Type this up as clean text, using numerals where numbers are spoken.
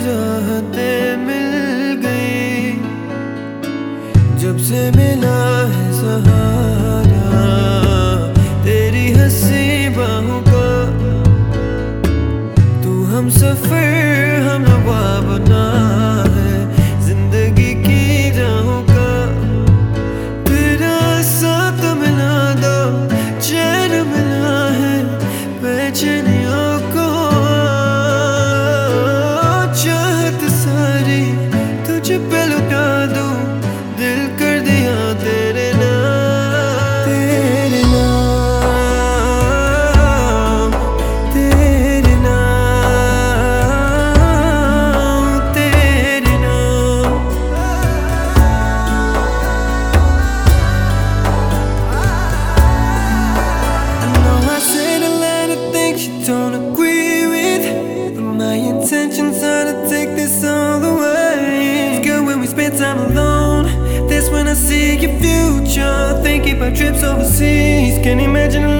राहतें मिल गई जब से मिला है सहारा तेरी हंसी बाहों का। तू हम सफर हम नवा बना है जिंदगी की राहों का। तेरा साथ मिला दो चैन मिला है बेचैनियों को। चाहत सारी तुझ पे लुटा दूं दिल कर दिया तेरे नाम तेरे नाम तेरे नाम तेरे नाम। I know I said a lot of things you don't agree with, but my intentions are to take this all the way. It's good when we spend time alone, that's when I see your future. Thinking about trips overseas, can't imagine